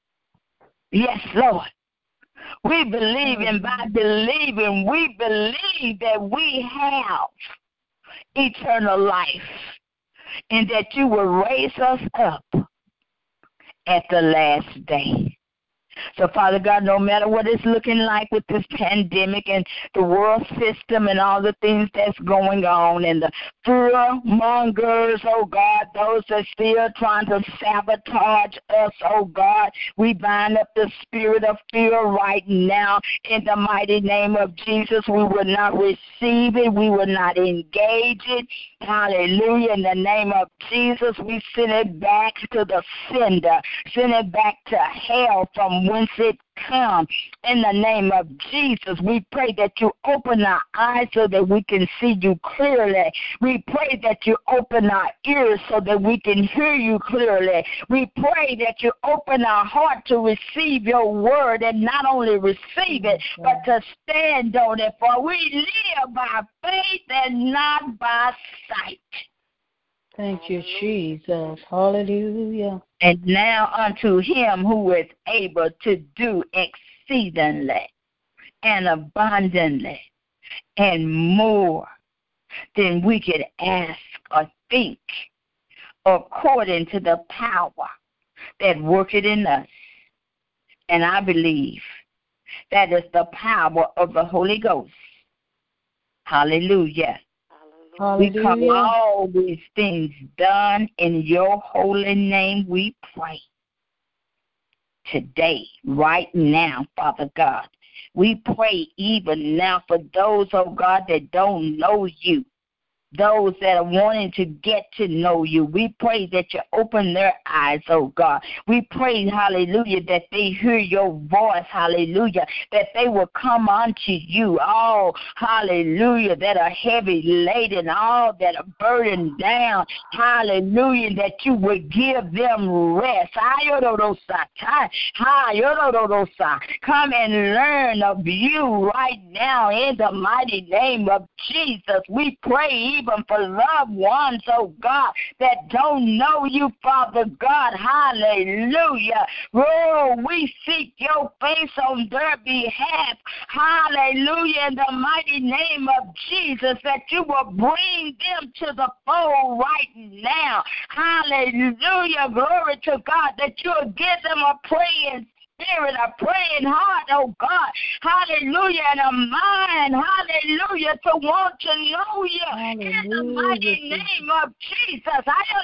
Yes, Lord. We believe, and by believing, we believe that we have eternal life and that you will raise us up at the last day. So, Father God, no matter what it's looking like with this pandemic and the world system and all the things that's going on and the fear mongers, oh God, those that are still trying to sabotage us, oh God, we bind up the spirit of fear right now in the mighty name of Jesus. We will not receive it. We will not engage it. Hallelujah. In the name of Jesus, we send it back to the sender. Send it back to hell from whence it come. In the name of Jesus, we pray that you open our eyes so that we can see you clearly. We pray that you open our ears so that we can hear you clearly. We pray that you open our heart to receive your word, and not only receive it, but to stand on it. For we live by faith and not by sight. Thank you, Jesus. Hallelujah. And now unto him who is able to do exceedingly and abundantly and more than we could ask or think, according to the power that worketh in us. And I believe that is the power of the Holy Ghost. Hallelujah. Hallelujah. We come all these things done in your holy name, we pray. Today, right now, Father God, we pray even now for those, oh God, that don't know you. Those that are wanting to get to know you. We pray that you open their eyes, oh God. We pray, hallelujah, that they hear your voice, hallelujah, that they will come unto you, all, hallelujah, that are heavy laden, all that are burdened down, hallelujah, that you would give them rest. Come and learn of you right now in the mighty name of Jesus. We pray even for loved ones, oh God, that don't know you, Father God. Hallelujah. Oh, we seek your face on their behalf. Hallelujah. In the mighty name of Jesus, that you will bring them to the fold right now. Hallelujah. Glory to God, that you'll give them a praying spirit, a praying heart, oh God, hallelujah, and a mind, hallelujah, to want to know you hallelujah. In the mighty name of Jesus.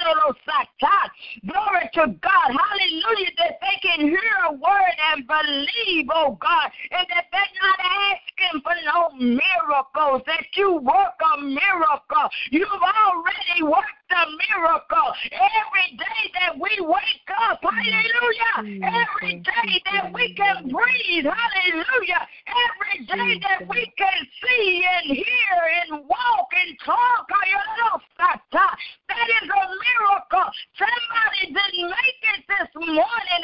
Glory to God, hallelujah, that they can hear a word and believe, oh God, and that they're not asking for no miracles, that you work a miracle. You've already worked a miracle every day that we wake up, hallelujah, every day that we can breathe, hallelujah, every day that we can see and hear and walk and talk, that is a miracle. Somebody didn't make it this morning,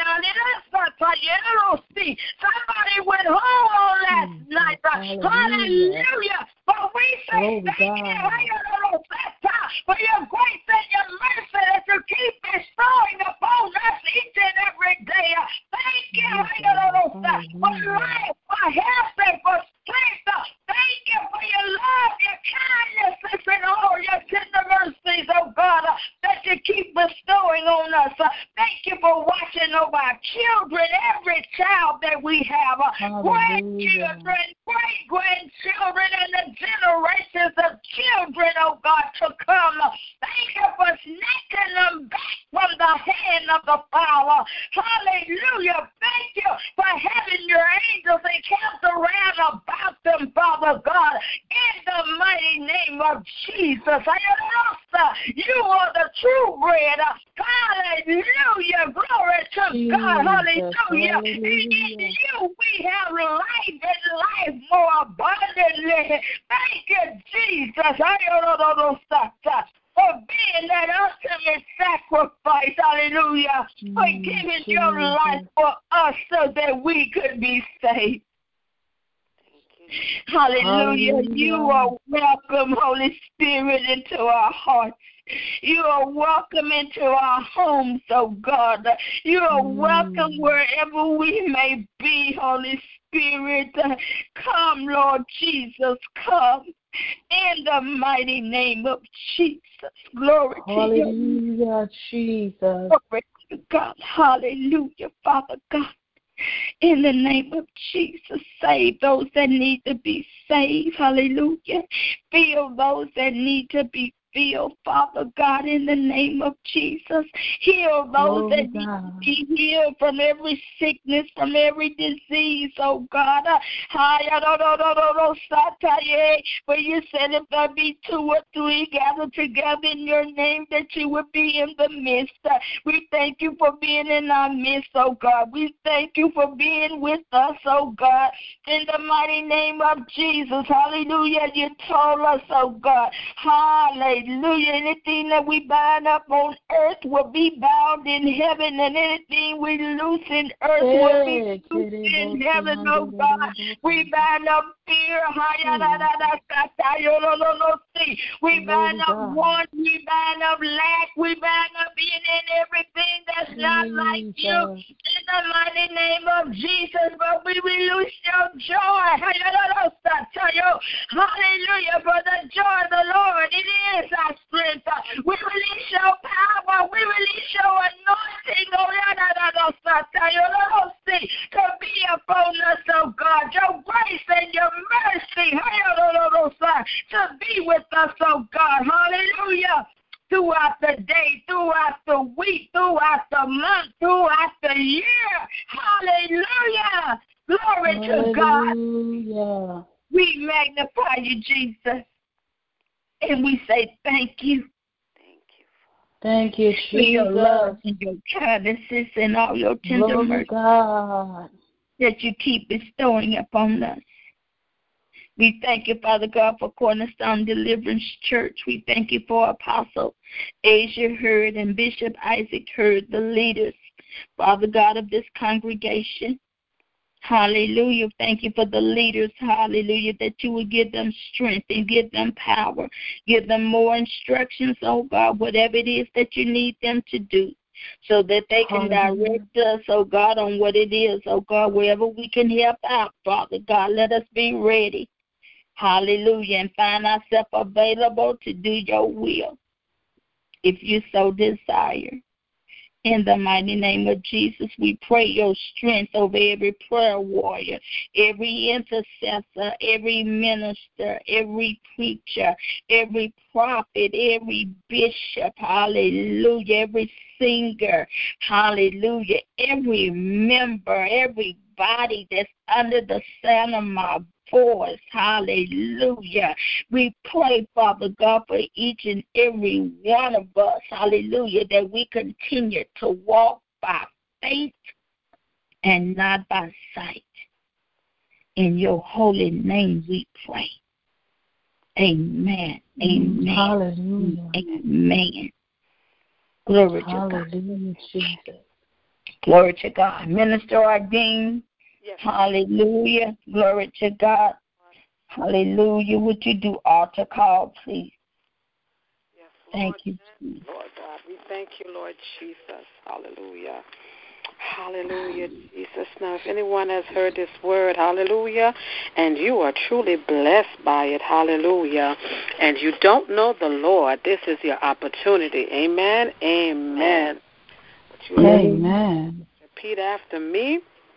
somebody went home on last night, hallelujah, but we say thank you for your grace and your mercy that you keep bestowing upon us each and every day. Thank you for life, for health, and for strength. Thank you for your love, your kindness, and all your tender mercies, oh God, that you keep bestowing on us. Thank you for watching over our children, every child that we have, grandchildren, great-grandchildren, and the generations of children, oh God, to come. Thank you for snatching them back from the hand of the Father. Hallelujah. Thank you for having your angels encamped around about them, Father God, in the mighty name of Jesus. You are the true bread. Hallelujah. Glory to Jesus. God. Hallelujah. Hallelujah. In you we have life and life more abundantly. Thank you, Jesus. For being that ultimate sacrifice, hallelujah, mm, for giving Jesus. Your life for us so that we could be saved. Hallelujah. Hallelujah. You are welcome, Holy Spirit, into our hearts. You are welcome into our homes, oh God. You are mm. welcome wherever we may be, Holy Spirit. Come, Lord Jesus, come. In the mighty name of Jesus. Glory Hallelujah, to you. Hallelujah, Jesus. Glory to God. Hallelujah, Father God. In the name of Jesus, save those that need to be saved. Hallelujah. Fill those that need to be filled, Father God, in the name of Jesus. Heal those oh, that need God. To be healed from every sickness, from every disease, oh God. For you said if there be two or three gathered together in your name, that you would be in the midst. We thank you for being in our midst, oh God. We thank you for being with us, oh God. In the mighty name of Jesus, hallelujah, you told us, oh God, hallelujah. Hallelujah. Anything that we bind up on earth will be bound in heaven, and anything we loose in earth will be loosed in heaven, oh God. We bind up fear. We bind up want. We bind up lack. We bind up being in everything that's not like you. In the mighty name of Jesus, but we release your joy. Hallelujah. For the joy of the Lord, it is our strength. We release your power. We release your anointing. To be upon us, oh God. Your grace and your mercy. To be with us, oh God. Hallelujah. Throughout the day, throughout the week, throughout the month, throughout the year. Hallelujah. Glory Hallelujah. To God. We magnify you, Jesus. And we say thank you. Thank you. Thank you, Jesus. For your love and your kindnesses and all your tender mercy that you keep bestowing upon us. We thank you, Father God, for Cornerstone Deliverance Church. We thank you for Apostle Asia Hurd and Bishop Isaac Hurd, the leaders, Father God, of this congregation. Hallelujah. Thank you for the leaders. Hallelujah. That you would give them strength and give them power. Give them more instructions, oh God, whatever it is that you need them to do, so that they can Hallelujah. direct us, oh God, on what it is, oh God, wherever we can help out, Father God. Let us be ready. Hallelujah. And find ourselves available to do your will, if you so desire. In the mighty name of Jesus, we pray your strength over every prayer warrior, every intercessor, every minister, every preacher, every prophet, every bishop, hallelujah, every singer, hallelujah, every member, everybody that's under the sound of my voice, hallelujah. We pray, Father God, for each and every one of us, hallelujah, that we continue to walk by faith and not by sight. In your holy name we pray. Amen. Amen. Hallelujah. Amen. Glory to God. Hallelujah, Jesus. Glory to God. Minister Ardeen. Yes. Hallelujah. Glory to God. Hallelujah. Would you do altar call, please? Yes, Thank Lord, you. Lord God, we thank you, Lord Jesus. Hallelujah. Hallelujah, Jesus. Now, if anyone has heard this word, hallelujah, and you are truly blessed by it, hallelujah, and you don't know the Lord, this is your opportunity. Amen. Amen. Amen. Repeat after me.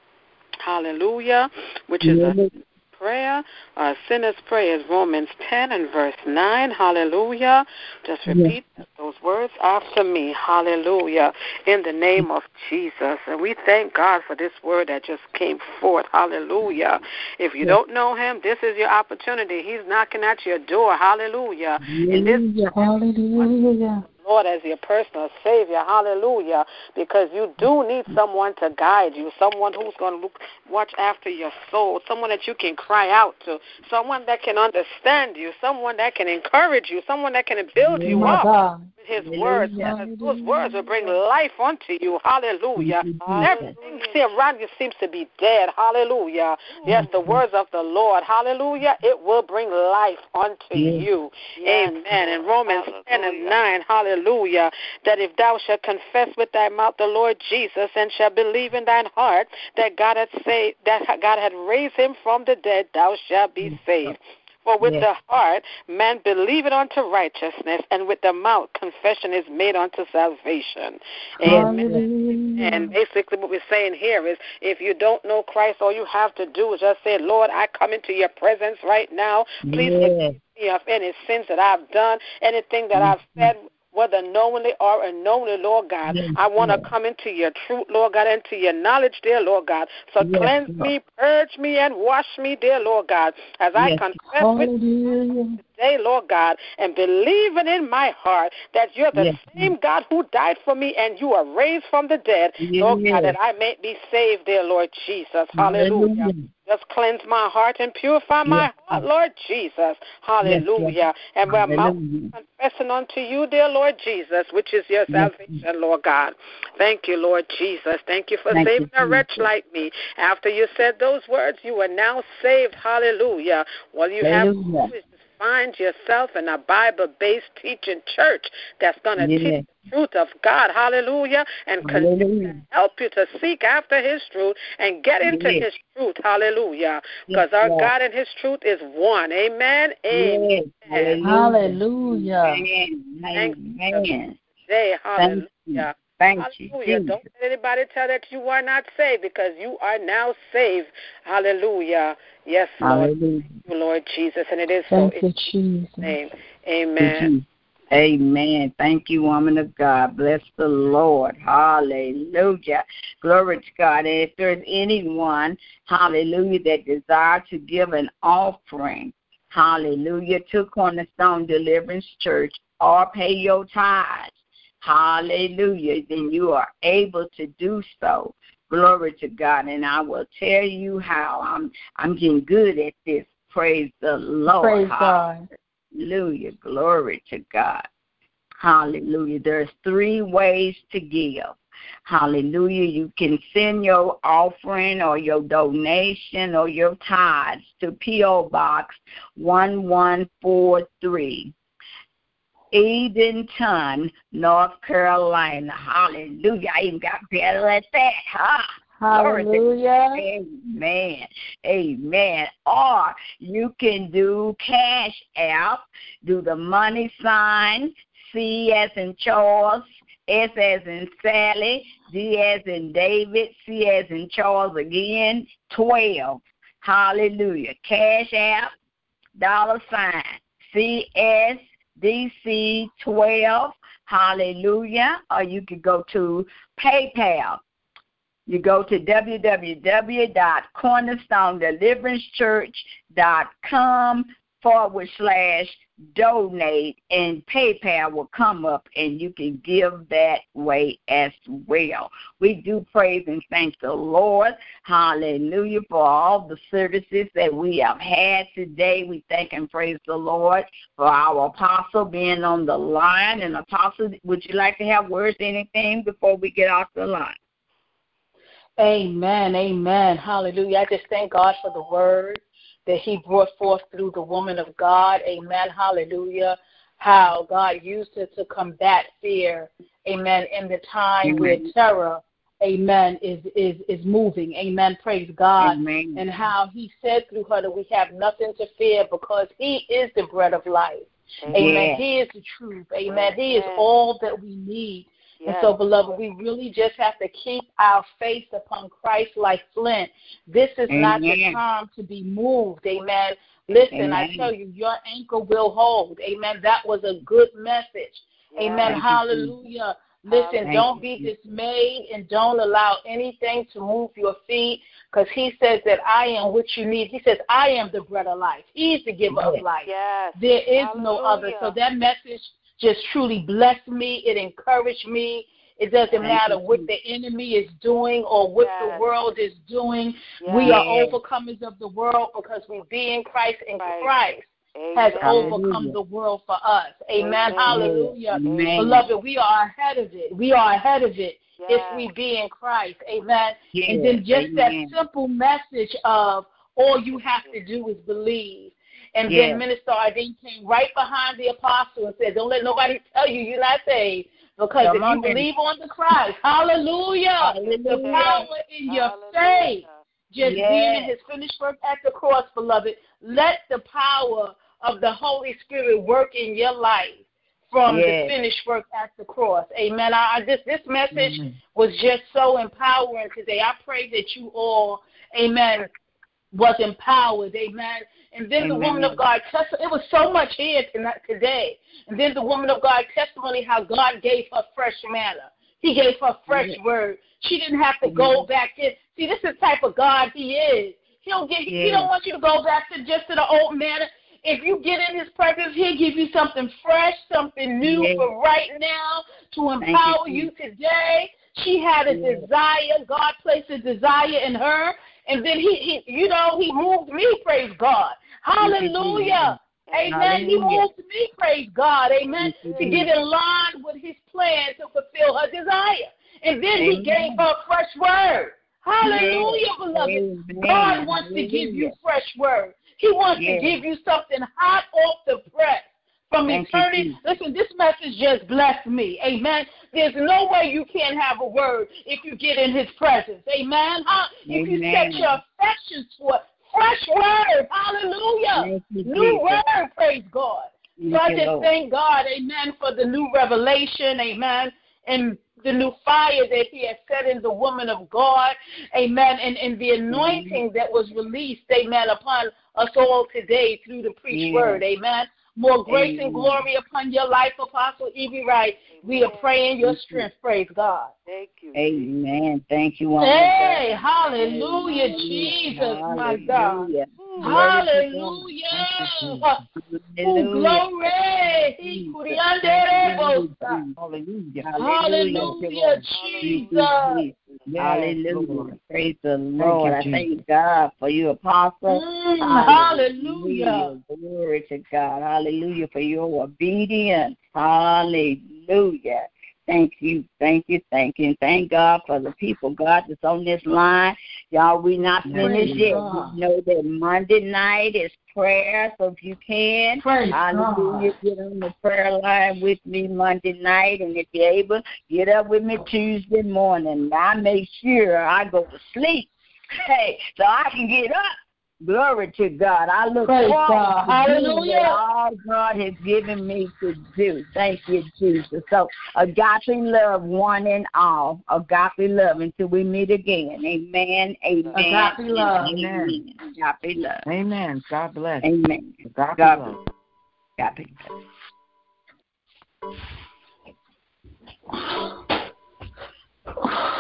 Hallelujah, which is a prayer. A sinner's prayer is Romans ten and verse nine. Hallelujah. Just repeat yes. those words after me. Hallelujah. In the name of Jesus. And we thank God for this word that just came forth. Hallelujah. If you yes. don't know him, this is your opportunity. He's knocking at your door. Hallelujah. Hallelujah. In this Hallelujah. Lord as your personal Savior, hallelujah, because you do need someone to guide you, someone who's going to look, watch after your soul, someone that you can cry out to, someone that can understand you, someone that can encourage you, someone that can build you My up God. with his words. Those words will bring life unto you, hallelujah. Everything see around you seems to be dead, hallelujah. Yes, the words of the Lord, hallelujah, it will bring life unto you. Amen. In Romans ten and nine, hallelujah. Hallelujah, that if thou shalt confess with thy mouth the Lord Jesus and shalt believe in thine heart that God had saved, that God had raised him from the dead, thou shalt be saved. For with yes. the heart man believeth unto righteousness, and with the mouth confession is made unto salvation. Amen. And basically what we're saying here is, if you don't know Christ, all you have to do is just say, Lord, I come into your presence right now. Please yes. forgive me of any sins that I've done, anything that yes. I've said, whether knowingly or unknowingly, Lord God. Yes, I want to yes. come into your truth, Lord God, into your knowledge, dear Lord God. So yes, cleanse Lord. me, purge me, and wash me, dear Lord God, as yes. I confess Hallelujah. with you today, Lord God, and believing in my heart that you're the yes. same God who died for me and you are raised from the dead, yes. Lord God, that I may be saved, dear Lord Jesus. Hallelujah. Hallelujah. Just cleanse my heart and purify my yes. heart, Lord Jesus. Hallelujah. Yes. And we're mouth confessing unto you, dear Lord Jesus, which is your yes. salvation, Lord God. Thank you, Lord Jesus. Thank you for Thank saving you, a wretch like me. After you said those words, you are now saved. Hallelujah. Well, you Hallelujah. have to find yourself in a Bible-based teaching church that's going to yes. teach the truth of God, hallelujah, and continue to help you to seek after his truth and get into yes. his truth, hallelujah, because yes, our Lord. God and his truth is one, amen, amen. Yes. Hallelujah. Amen. Amen. Today, hallelujah. Thank hallelujah. You, Don't let anybody tell that you are not saved, because you are now saved, hallelujah. Yes, Lord. Hallelujah. Thank you, Lord Jesus, and it is Thank so. You, Jesus. Name. Amen. Amen. Thank you, woman of God. Bless the Lord. Hallelujah. Glory to God. And if there's anyone, hallelujah, that desire to give an offering, hallelujah, to Cornerstone Deliverance Church or pay your tithes, hallelujah, then you are able to do so. Glory to God. And I will tell you how. I'm I'm getting good at this. Praise the Lord. Praise God. Hallelujah. Glory to God. Hallelujah. There's three ways to give. Hallelujah. You can send your offering or your donation or your tithes to P O. Box one one four three, Edenton, North Carolina. Hallelujah. I even got better at that, huh? Hallelujah. Amen. Amen. Or you can do Cash App, do the money sign, C as in Charles, S as in Sally, D as in David, C as in Charles again, twelve. Hallelujah. Cash App, dollar sign, C S D C twelve. Hallelujah. Or you could go to PayPal. You go to w w w dot cornerstone deliverance church dot com forward slash donate, and PayPal will come up and you can give that way as well. We do praise and thank the Lord, hallelujah, for all the services that we have had today. We thank and praise the Lord for our apostle being on the line. And Apostle, would you like to have words, anything before we get off the line? Amen, amen, hallelujah. I just thank God for the word that he brought forth through the woman of God. Amen, hallelujah. How God used it to combat fear, amen, in the time amen. Where terror, amen, is, is, is moving. Amen, praise God. Amen. And how he said through her that we have nothing to fear because he is the bread of life. Amen. Amen. He is the truth. Amen. He is all that we need. Yes. And so, beloved, we really just have to keep our face upon Christ like flint. This is Amen. Not the time to be moved. Amen. Listen, Amen. I tell you, your anchor will hold. Amen. That was a good message. Yes. Amen. Thank Hallelujah. You. Listen, Thank don't be you. dismayed and don't allow anything to move your feet, because he says that I am what you need. He says, I am the bread of life. He's the giver yes. of life. Yes. There is Hallelujah. No other. So that message just truly blessed me. It encouraged me. It doesn't Thank matter you. What the enemy is doing or what yes. the world is doing. Yes. We are overcomers of the world because we be in Christ, and right. Christ Amen. Has overcome Hallelujah. The world for us. Amen. Amen. Hallelujah. Amen. Beloved, we are ahead of it. We are ahead of it yes. if we be in Christ. Amen. Yes. And then just Amen. That simple message of all you have to do is believe. And yes. then Minister Arden came right behind the apostle and said, don't let nobody tell you you're not saved. Because Come if you believe on the Christ, hallelujah, hallelujah. The power in your hallelujah. Faith, just yes. being in his finished work at the cross, beloved, let the power of the Holy Spirit work in your life from yes. the finished work at the cross. Amen. I, I, this, this message mm-hmm. was just so empowering today. I pray that you all, amen, was empowered. Amen. And then Amen. The woman of God, it was so much here tonight, today. And then the woman of God testimony how God gave her fresh manna. He gave her fresh yeah. word. She didn't have to go yeah. back in. See, this is the type of God he is. He'll get, yeah. He don't want you to go back to just to the old manna. If you get in his presence, he'll give you something fresh, something new yeah. for right now to empower you. you today. She had a yeah. desire. God placed a desire in her. And then he, he, you know, he moved me, praise God. Hallelujah. Amen. Hallelujah. He moved me, praise God. Amen. To get in line with his plan to fulfill her desire. And then Amen. He gave her fresh word. Hallelujah, Amen. Beloved. Amen. God wants Hallelujah. To give you fresh word. He wants yes. to give you something hot off the press. From Thank eternity, you. Listen, this message just blessed me. Amen. There's no way you can't have a word if you get in his presence. Amen. Huh? If you set your affections for fresh word. Hallelujah. You, new word, praise God. Thank so I just Lord. Thank God, amen, for the new revelation, amen, and the new fire that he has set in the woman of God, amen, and, and the anointing that was released, amen, upon us all today through the preached yeah. word, amen. More grace Amen. And glory upon your life, Apostle Evie Wright. We are praying your strength. Praise God. Thank you. Amen. Thank you. Hey, hallelujah, hallelujah. Jesus, hallelujah. My God. Hallelujah. Oh, glory. Hallelujah. Hallelujah, Jesus. Hallelujah. Praise the Lord. I thank God for you, Apostle. Mm, hallelujah. Glory to God. Hallelujah for your obedience. Hallelujah. Thank you, thank you, thank you. And thank God for the people, God, that's on this line. Y'all, we not finished yet. We know that Monday night is prayer, so if you can, hallelujah, get on the prayer line with me Monday night, and if you're able, get up with me Tuesday morning. I make sure I go to sleep, hey, so I can get up. Glory to God. I look Praise forward God. to Hallelujah. doing all God has given me to do. Thank you, Jesus. So, agape love, one and all. Agape love until we meet again. Amen. Amen. Agape love. Amen. Agape love. Amen. God bless. Amen. Agape God love. bless. Agape love.